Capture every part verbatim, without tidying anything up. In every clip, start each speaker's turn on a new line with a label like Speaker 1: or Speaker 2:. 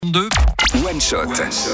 Speaker 1: deux.
Speaker 2: One Shot.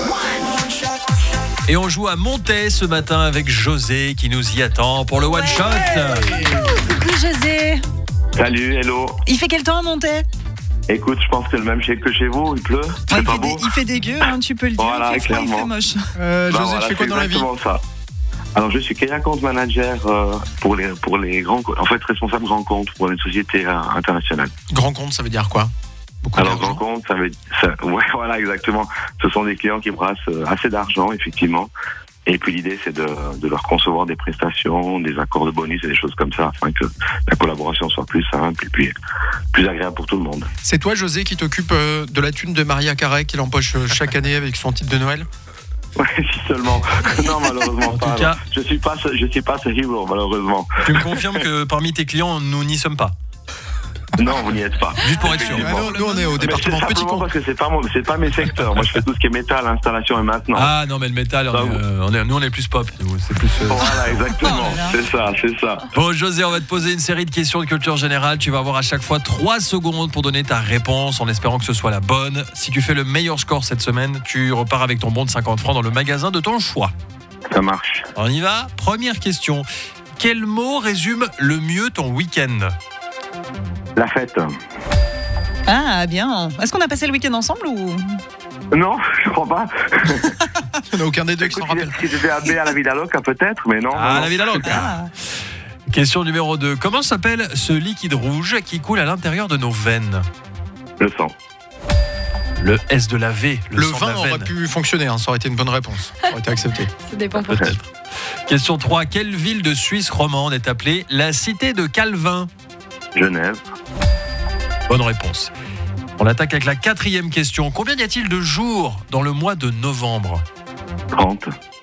Speaker 1: Et on joue à Montaix ce matin avec José qui nous y attend pour le One Shot.
Speaker 3: Coucou José.
Speaker 4: Salut, hello.
Speaker 3: Il fait quel temps à Montaix?
Speaker 4: Écoute, je pense que c'est le même chez que chez vous, il pleut, c'est
Speaker 3: Ouais, il,
Speaker 4: pas
Speaker 3: fait
Speaker 4: beau.
Speaker 3: des, il fait dégueu, hein, tu peux le dire.
Speaker 4: Voilà,
Speaker 3: il fait froid, il
Speaker 4: clairement.
Speaker 3: fait moche.
Speaker 5: Euh,
Speaker 4: Bah
Speaker 5: José,
Speaker 4: voilà,
Speaker 5: tu fais quoi
Speaker 4: c'est
Speaker 5: dans la vie?
Speaker 4: exactement ça. Alors, je suis key account manager euh, pour les pour les grands, co- en fait responsable grand compte pour les sociétés euh, internationales.
Speaker 5: Grand compte, ça veut dire quoi? Beaucoup
Speaker 4: Alors grand
Speaker 5: d'argent.
Speaker 4: compte, ça veut, ça, ouais, voilà, exactement. Ce sont des clients qui brassent euh, assez d'argent, effectivement. Et puis l'idée, c'est de, de leur concevoir des prestations, des accords de bonus et des choses comme ça, afin que la collaboration soit plus simple et puis plus agréable pour tout le monde.
Speaker 5: C'est toi, José, qui t'occupe euh, de la thune de Maria Carré qu'il empoche euh, chaque année avec son titre de Noël?
Speaker 4: Ouais, si seulement. Non, malheureusement
Speaker 1: En
Speaker 4: pas.
Speaker 1: tout cas-
Speaker 4: alors. Je suis pas, ce- je suis pas ce héros, malheureusement.
Speaker 1: Tu me confirmes que parmi tes clients, nous n'y sommes pas.
Speaker 4: Non, vous n'y êtes pas.
Speaker 1: Juste pour être sûr.
Speaker 5: Ah non, nous, on est au
Speaker 4: Mais
Speaker 5: département
Speaker 4: c'est
Speaker 5: Petit
Speaker 4: simplement
Speaker 5: Con.
Speaker 4: parce que c'est pas mon, c'est pas mes secteurs. Moi, je fais tout ce qui est métal, installation et maintenance.
Speaker 1: Ah non, mais le métal, on
Speaker 4: Ça,
Speaker 1: est,
Speaker 4: vous-
Speaker 1: euh, on est- nous on est plus pop. nous, C'est plus. euh,
Speaker 4: Voilà, exactement.
Speaker 3: Oh là là.
Speaker 4: C'est ça, c'est ça.
Speaker 1: Bon, José, on va te poser une série de questions de culture générale. Tu vas avoir à chaque fois trois secondes pour donner ta réponse en espérant que ce soit la bonne. Si tu fais le meilleur score cette semaine, tu repars avec ton bon de cinquante francs dans le magasin de ton choix.
Speaker 4: Ça marche.
Speaker 1: On y va. Première question. Quel mot résume le mieux ton week-end?
Speaker 4: La fête.
Speaker 3: Ah, bien. Est-ce qu'on a passé le week-end ensemble ou...
Speaker 4: Non, je crois pas.
Speaker 5: Il n'y en a aucun des deux qui s'en
Speaker 4: Écoute,
Speaker 5: rappelle.
Speaker 4: si j'étais à B à la Villa Loca, peut-être, mais non.
Speaker 1: Ah,
Speaker 4: non,
Speaker 1: la vie d'Alok.
Speaker 3: Ah,
Speaker 1: Question numéro deux. Comment s'appelle ce liquide rouge qui coule à l'intérieur de nos veines?
Speaker 4: Le sang.
Speaker 1: Le S de la V. Le,
Speaker 5: Le
Speaker 1: sang de
Speaker 5: vin
Speaker 1: la
Speaker 5: aurait
Speaker 1: veine.
Speaker 5: pu fonctionner, hein, ça aurait été une bonne réponse. Ça aurait été accepté.
Speaker 3: ça dépend pour
Speaker 4: Peut-être.
Speaker 1: Question trois. Quelle ville de Suisse romande est appelée la cité de Calvin?
Speaker 4: Genève.
Speaker 1: Bonne réponse. On attaque avec la quatrième question. Combien y a-t-il de jours dans le mois de novembre?
Speaker 4: trente.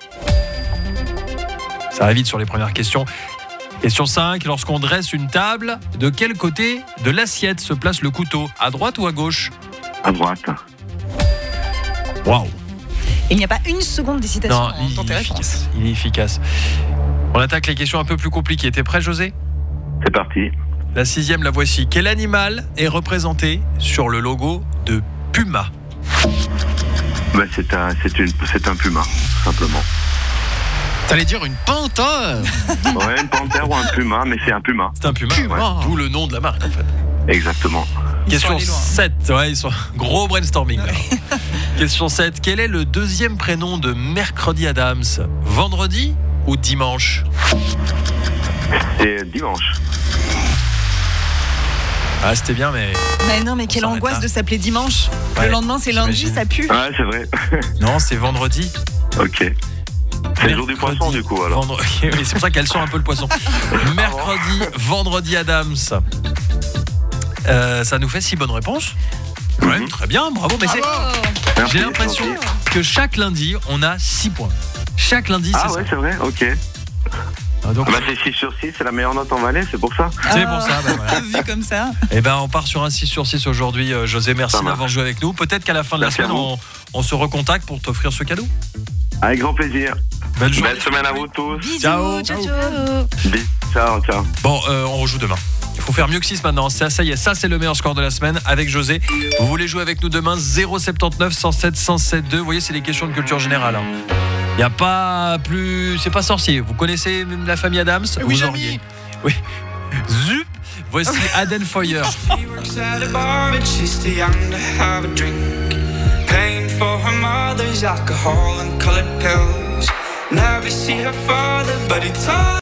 Speaker 1: Ça va vite sur les premières questions. Question cinq. Lorsqu'on dresse une table, de quel côté de l'assiette se place le couteau? À droite ou à gauche?
Speaker 4: À droite.
Speaker 1: Waouh.
Speaker 3: Il n'y a pas une seconde d'hésitation
Speaker 1: Non,
Speaker 3: hein,
Speaker 1: il,
Speaker 3: dans
Speaker 1: il
Speaker 3: tes
Speaker 1: est
Speaker 3: réponses.
Speaker 1: efficace. Il est efficace. On attaque les questions un peu plus compliquées. T'es prêt, José?
Speaker 4: C'est parti.
Speaker 1: La sixième, la voici. Quel animal est représenté sur le logo de Puma?
Speaker 4: Ben, c'est un, c'est une, c'est un puma, simplement.
Speaker 5: T'allais dire une panthère?
Speaker 4: Ouais, une panthère ou un puma, mais c'est un puma.
Speaker 1: C'est un Puma.
Speaker 5: Puma.
Speaker 1: ouais. D'où le nom de la marque, en fait.
Speaker 4: Exactement.
Speaker 3: Ils
Speaker 1: Question
Speaker 3: sont allés loin.
Speaker 1: sept. Ouais, ils sont gros brainstorming. là. Question sept. Quel est le deuxième prénom de Mercredi Adams? Vendredi ou dimanche?
Speaker 4: C'est dimanche.
Speaker 1: Ah, c'était bien, mais
Speaker 3: Mais non, mais quelle
Speaker 1: s'arrête
Speaker 3: angoisse
Speaker 1: là.
Speaker 3: de s'appeler dimanche.
Speaker 1: Ouais,
Speaker 3: Le lendemain, c'est lundi,
Speaker 1: j'imagine.
Speaker 3: ça pue.
Speaker 4: Ouais, c'est vrai.
Speaker 1: non, c'est vendredi.
Speaker 4: Ok. C'est le jour du
Speaker 1: Mercredi,
Speaker 4: poisson, du coup, alors.
Speaker 1: Vendre- Oui, c'est pour ça qu'elle sent un peu le poisson. Mercredi, vendredi Adams. Euh, ça nous fait six bonnes réponses. Ouais,
Speaker 4: Mhm.
Speaker 1: très bien, bravo. Mais c'est-
Speaker 4: Merci,
Speaker 1: j'ai l'impression
Speaker 4: gentil.
Speaker 1: que chaque lundi, on a six points. Chaque lundi,
Speaker 4: Ah
Speaker 1: c'est
Speaker 4: ouais,
Speaker 1: ça.
Speaker 4: c'est vrai, ok.
Speaker 1: Ah, donc,
Speaker 4: Bah, c'est six sur six, c'est la meilleure note en Valais, c'est pour ça.
Speaker 1: c'est pour ça. Bah, voilà.
Speaker 3: Vu comme ça.
Speaker 1: Eh ben, on part sur un six sur six aujourd'hui. Euh, José, merci
Speaker 4: Ça marche.
Speaker 1: d'avoir joué avec nous. Peut-être qu'à la fin de
Speaker 4: Merci
Speaker 1: la
Speaker 4: à
Speaker 1: semaine,
Speaker 4: vous.
Speaker 1: on, on se recontacte pour t'offrir ce cadeau.
Speaker 4: Avec grand plaisir.
Speaker 1: Belle journée.
Speaker 4: Belle semaine à vous tous.
Speaker 3: Bisous,
Speaker 1: Ciao.
Speaker 3: ciao, ciao.
Speaker 4: Bis- Ciao, ciao.
Speaker 1: Bon, euh, on rejoue demain. Il faut faire mieux que six maintenant. Ça, ça y est, ça c'est le meilleur score de la semaine avec José. Vous voulez jouer avec nous demain? Zéro sept neuf, cent sept, cent sept deux. Vous voyez, c'est des questions de culture générale. Il n'y a pas plus. C'est pas sorcier. Vous connaissez même la famille Adams?
Speaker 5: Oui,
Speaker 1: Vous
Speaker 5: Jamy.
Speaker 1: auriez. Oui. Zup. Voici Aden Foyer.
Speaker 6: She works at a bar, but she's too young to have a drink. Paying for her mother's alcohol and colored pills. Never see her father, but he told